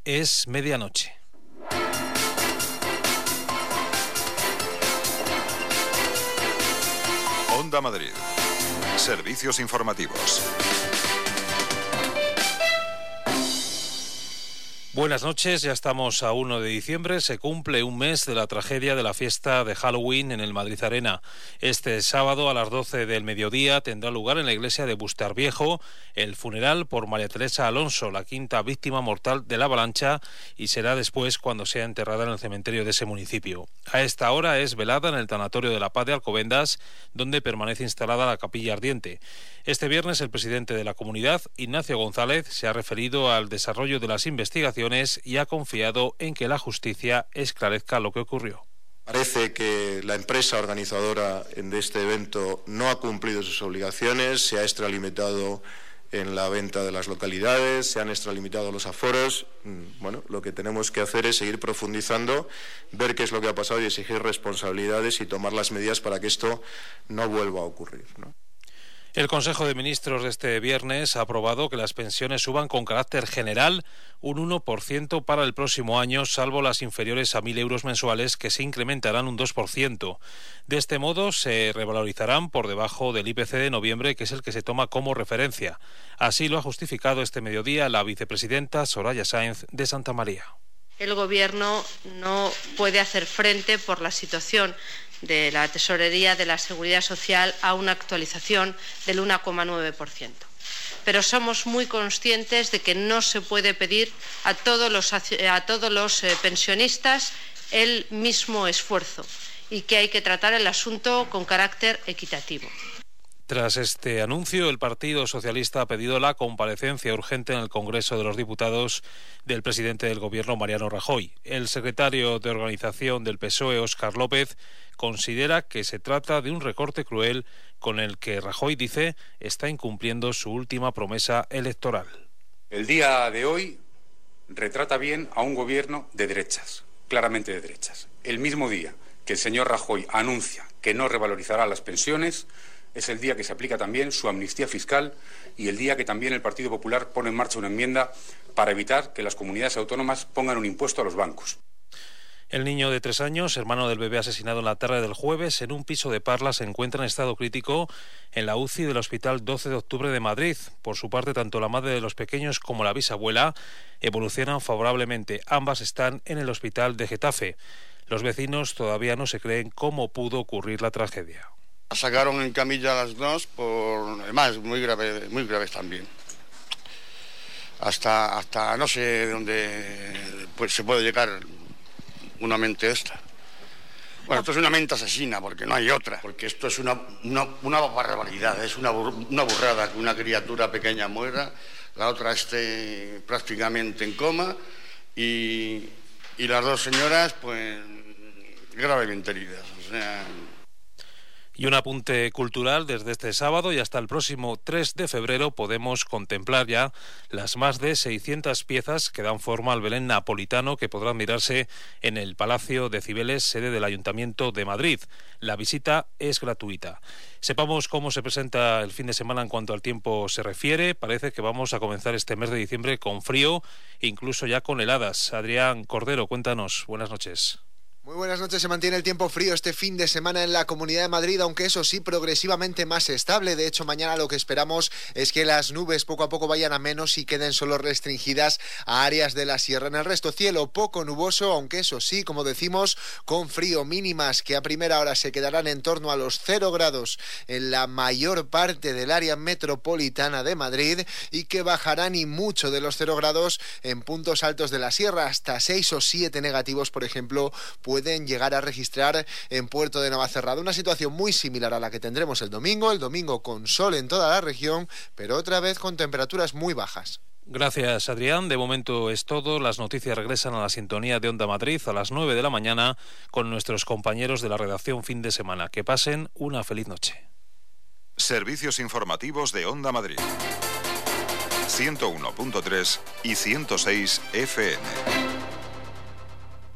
Es medianoche. Onda Madrid. Servicios informativos. Buenas noches, ya estamos a 1 de diciembre, se cumple un mes de la tragedia de la fiesta de Halloween en el Madrid Arena. Este sábado a las 12 del mediodía tendrá lugar en la iglesia de Bustarviejo el funeral por María Teresa Alonso, la quinta víctima mortal de la avalancha, y será después cuando sea enterrada en el cementerio de ese municipio. A esta hora es velada en el Tanatorio de la Paz de Alcobendas, donde permanece instalada la capilla ardiente. Este viernes el presidente de la comunidad, Ignacio González, se ha referido al desarrollo de las investigaciones y ha confiado en que la justicia esclarezca lo que ocurrió. Parece que la empresa organizadora de este evento no ha cumplido sus obligaciones, se ha extralimitado en la venta de las localidades, se han extralimitado los aforos. Bueno, lo que tenemos que hacer es seguir profundizando, ver qué es lo que ha pasado y exigir responsabilidades y tomar las medidas para que esto no vuelva a ocurrir, ¿no? El Consejo de Ministros de este viernes ha aprobado que las pensiones suban con carácter general un 1% para el próximo año, salvo las inferiores a 1.000 euros mensuales, que se incrementarán un 2%. De este modo se revalorizarán por debajo del IPC de noviembre, que es el que se toma como referencia. Así lo ha justificado este mediodía la vicepresidenta Soraya Sáenz de Santamaría. El Gobierno no puede hacer frente por la situación de la Tesorería de la Seguridad Social a una actualización del 1,9%. Pero somos muy conscientes de que no se puede pedir a todos los pensionistas el mismo esfuerzo y que hay que tratar el asunto con carácter equitativo. Tras este anuncio, el Partido Socialista ha pedido la comparecencia urgente en el Congreso de los Diputados del presidente del Gobierno, Mariano Rajoy. El secretario de Organización del PSOE, Óscar López, considera que se trata de un recorte cruel con el que Rajoy, dice, está incumpliendo su última promesa electoral. El día de hoy retrata bien a un gobierno de derechas, claramente de derechas. El mismo día que el señor Rajoy anuncia que no revalorizará las pensiones, es el día que se aplica también su amnistía fiscal y el día que también el Partido Popular pone en marcha una enmienda para evitar que las comunidades autónomas pongan un impuesto a los bancos. El niño de 3 años, hermano del bebé asesinado en la tarde del jueves en un piso de Parla, se encuentra en estado crítico en la UCI del Hospital 12 de Octubre de Madrid. Por su parte, tanto la madre de los pequeños como la bisabuela evolucionan favorablemente. Ambas están en el hospital de Getafe. Los vecinos todavía no se creen cómo pudo ocurrir la tragedia. La sacaron en camilla a las dos, además muy graves también. Hasta no sé dónde pues se puede llegar una mente esta. Bueno, esto es una mente asesina, porque no hay otra. Porque esto es una barbaridad, es una burrada que una criatura pequeña muera, la otra esté prácticamente en coma y las dos señoras, pues, gravemente heridas. O sea... Y un apunte cultural: desde este sábado y hasta el próximo 3 de febrero podemos contemplar ya las más de 600 piezas que dan forma al Belén napolitano, que podrán mirarse en el Palacio de Cibeles, sede del Ayuntamiento de Madrid. La visita es gratuita. Sepamos cómo se presenta el fin de semana en cuanto al tiempo se refiere. Parece que vamos a comenzar este mes de diciembre con frío, incluso ya con heladas. Adrián Cordero, cuéntanos. Buenas noches. Muy buenas noches. Se mantiene el tiempo frío este fin de semana en la Comunidad de Madrid, aunque eso sí, progresivamente más estable. De hecho, mañana lo que esperamos es que las nubes poco a poco vayan a menos y queden solo restringidas a áreas de la sierra. En el resto, cielo poco nuboso, aunque eso sí, como decimos, con frío, mínimas que a primera hora se quedarán en torno a los 0 grados en la mayor parte del área metropolitana de Madrid y que bajarán y mucho de los 0 grados en puntos altos de la sierra. Hasta 6 o 7 negativos, por ejemplo, pueden llegar a registrar en Puerto de Navacerrada. Una situación muy similar a la que tendremos el domingo con sol en toda la región, pero otra vez con temperaturas muy bajas. Gracias, Adrián. De momento es todo. Las noticias regresan a la sintonía de Onda Madrid a las 9 de la mañana con nuestros compañeros de la redacción Fin de Semana. Que pasen una feliz noche. Servicios informativos de Onda Madrid. 101.3 y 106 FM.